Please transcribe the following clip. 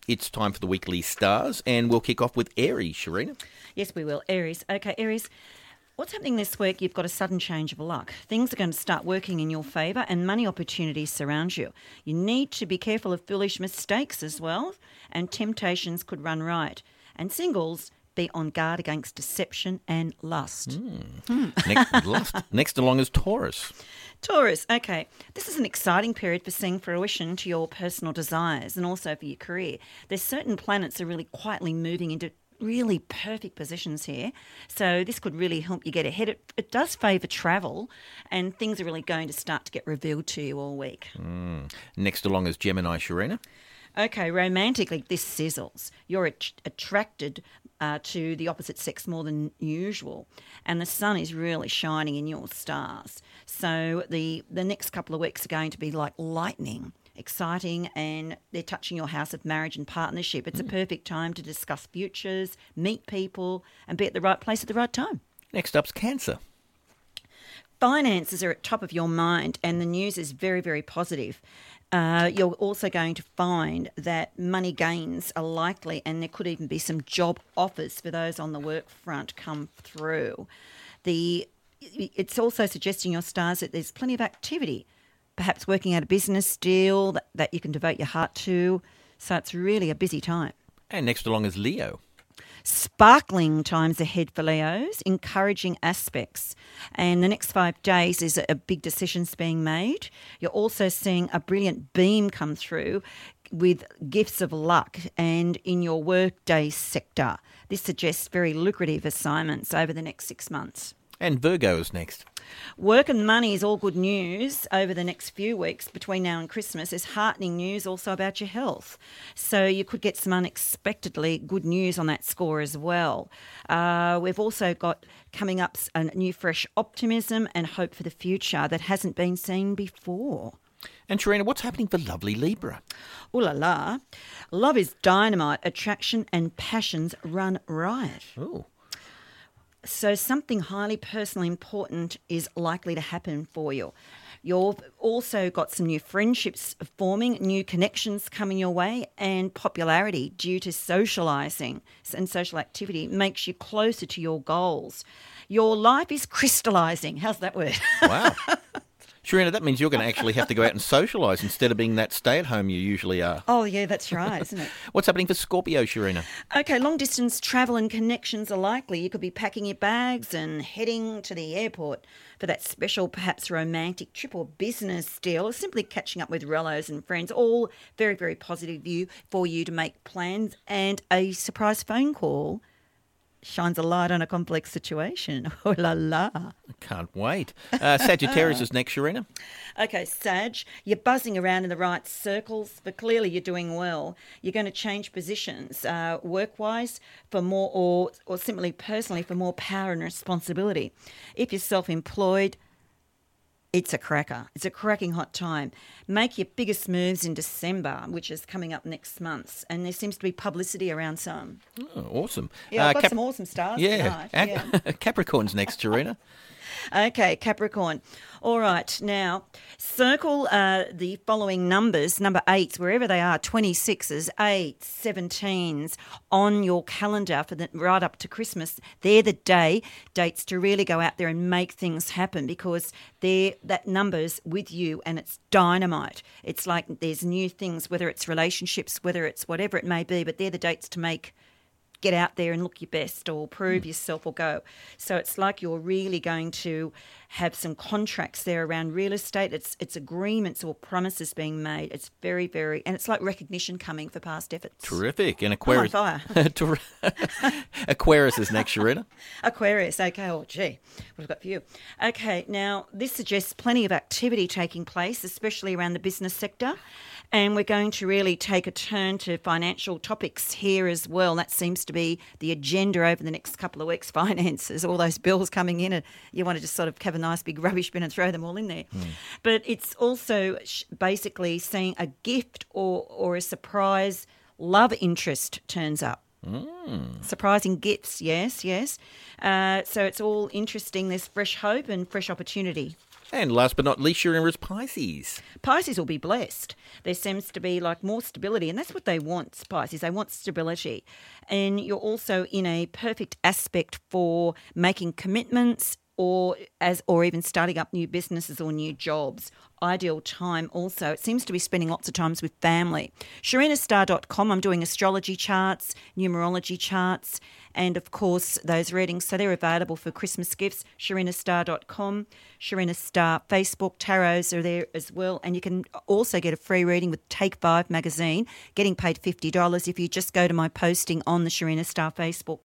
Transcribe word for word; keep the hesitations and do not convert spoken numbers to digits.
it's time for the weekly stars, and we'll kick off with Aries, Sharina. Yes, we will. Aries. Okay, Aries. What's happening this week? You've got a sudden change of luck. Things are going to start working in your favour and money opportunities surround you. You need to be careful of foolish mistakes as well, and temptations could run right. And singles, be on guard against deception and lust. Mm. Mm. Next, lust. Next along is Taurus. Taurus, okay. This is an exciting period for seeing fruition to your personal desires and also for your career. There's certain planets that are really quietly moving into really perfect positions here. So this could really help you get ahead. It, it does favour travel, and things are really going to start to get revealed to you all week. Mm. Next along is Gemini, Sharina. Okay, romantically, this sizzles. You're at- attracted uh, to the opposite sex more than usual, and the sun is really shining in your stars. So the, the next couple of weeks are going to be like lightning. Exciting, and they're touching your house of marriage and partnership. It's mm. a perfect time to discuss futures, meet people, and be at the right place at the right time. Next up's Cancer. Finances are at top of your mind, and the news is very, very positive. Uh, you're also going to find that money gains are likely, and there could even be some job offers for those on the work front come through. The It's also suggesting your stars that there's plenty of activity, perhaps working out a business deal that, that you can devote your heart to. So it's really a busy time. And next along is Leo. Sparkling times ahead for Leos, encouraging aspects. And the next five days is a big decisions being made. You're also seeing a brilliant beam come through with gifts of luck and in your workday sector. This suggests very lucrative assignments over the next six months. And Virgo is next. Work and money is all good news over the next few weeks between now and Christmas. There's heartening news also about your health. So you could get some unexpectedly good news on that score as well. Uh, we've also got coming up a new fresh optimism and hope for the future that hasn't been seen before. And Sharina, what's happening for lovely Libra? Ooh la la. Love is dynamite. Attraction and passions run riot. Ooh. So something highly personally important is likely to happen for you. You've also got some new friendships forming, new connections coming your way, and popularity due to socialising and social activity makes you closer to your goals. Your life is crystallising. How's that word? Wow. Sharina, that means you're going to actually have to go out and socialise instead of being that stay-at-home you usually are. Oh, yeah, that's right, isn't it? What's happening for Scorpio, Sharina? Okay, long-distance travel and connections are likely. You could be packing your bags and heading to the airport for that special, perhaps romantic trip or business deal, or simply catching up with relatives and friends. All very, very positive view for you to make plans, and a surprise phone call shines a light on a complex situation. Oh, la la. Can't wait. Uh, Sagittarius is next, Sharina. Okay, Sag, you're buzzing around in the right circles, but clearly you're doing well. You're going to change positions uh, work-wise for more, or, or simply personally for more power and responsibility. If you're self-employed, it's a cracker. It's a cracking hot time. Make your biggest moves in December, which is coming up next month. And there seems to be publicity around some. Oh, awesome. Yeah, I've uh, got Cap- some awesome stars yeah. tonight. Yeah. Capricorn's next, Sharina. Okay, Capricorn. All right, now circle uh, the following numbers, number eights, wherever they are, twenty-sixes, eights, seventeens, on your calendar for the right up to Christmas. They're the day dates to really go out there and make things happen, because they're that number's with you and it's dynamite. It's like there's new things, whether it's relationships, whether it's whatever it may be, but they're the dates to make get out there and look your best or prove mm. yourself or go. So it's like you're really going to have some contracts there around real estate. It's it's agreements or promises being made. It's very, very, and it's like recognition coming for past efforts. Terrific. And Aquarius. I'm on fire. Aquarius is next, Sharina. Aquarius, okay. Oh, gee, what have I got for you? Okay, now this suggests plenty of activity taking place, especially around the business sector. And we're going to really take a turn to financial topics here as well. That seems to be the agenda over the next couple of weeks, finances, all those bills coming in, and you want to just sort of have a nice big rubbish bin and throw them all in there. Mm. But it's also basically seeing a gift or, or a surprise love interest turns up. Mm. Surprising gifts, yes, yes. Uh, so it's all interesting. There's fresh hope and fresh opportunity. And last but not least, Sharina is Pisces. Pisces will be blessed. There seems to be like more stability, and that's what they want, Pisces. They want stability. And you're also in a perfect aspect for making commitments or as or even starting up new businesses or new jobs. Ideal time also. It seems to be spending lots of times with family. Sharina Star dot com, I'm doing astrology charts, numerology charts, and of course those readings. So they're available for Christmas gifts. Sharina Star dot com, Sharina Star Facebook, tarots are there as well. And you can also get a free reading with Take Five magazine, getting paid fifty dollars if you just go to my posting on the Sharina Star Facebook